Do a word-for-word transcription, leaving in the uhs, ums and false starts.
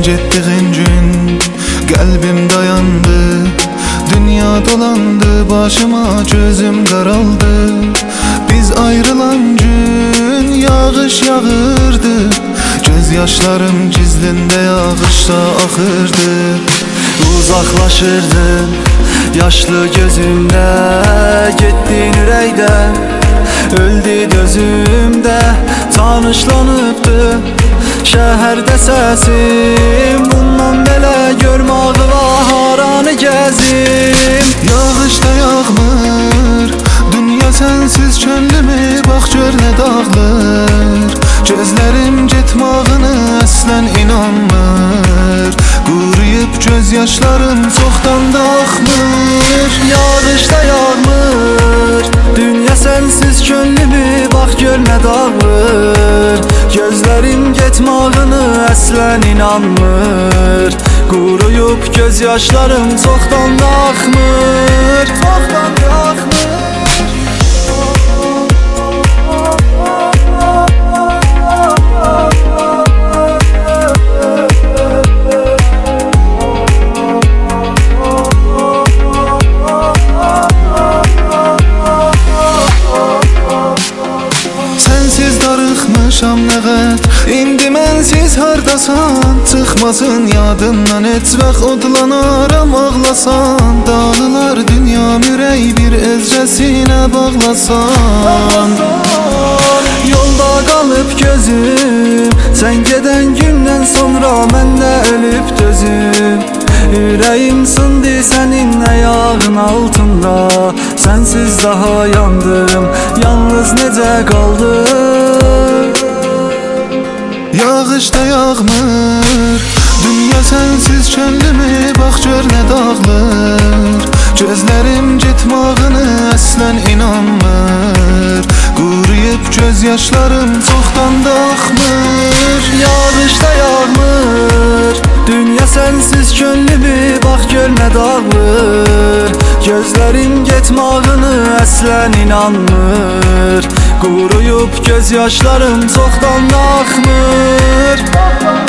getdiğin gün qəlbim dayandı. Dünya dolandı başıma, gözüm qaraldı. Biz ayrılan gün yağış yağırdı. Göz yaşlarım gizlində yağışda axırdı. Uzaqlaşırdın yaşlı gözümdə, getdin ürəkdən, öldü dözümdə. Tanışlanıbdı şəhərdə səsim, bundan belə görməğı var haranı gəzim. Yağış da yağmır, dünya sensiz könlümü bax gör nə dağılır. Gözlərim getmağını əslən inanmır. Quruyub göz yaşlarım çoxdan da axmır. Yağış da yağmır, dünya sensiz könlümü bax gör nə dağılır. Gözlərim getmağını əslən inanmır. Quruyub göz yaşlarım çoxdan da axmır. Çoxdan da axmır. Darıxmışam nəğət, indi mənsiz hardasan? Çıxmasın yadından heç vaxt odlanaram ağlasan. Dağlılar dünyam ürək bir özcəsinə bağlasan. Yolda qalıb gözüm, sən gedən gündən sonra mən də ölüb dözüm. Ürəyim sındı sənin ayağın altında, sənsiz daha yandım, yalnız necə qaldım. Yağış da yağmır, dünya sensiz könlümü bax gör nə dağılır. Gözlərim getmağını əslən inanmır. Quruyub göz yaşlarım çoxdan da axmır. Yağış da yağmır, dünya sensiz könlümü bax gör nə dağılır. Gözlərim getmağını əslən inanmır. Quruyub göz yaşlarım çoxdan da axmır.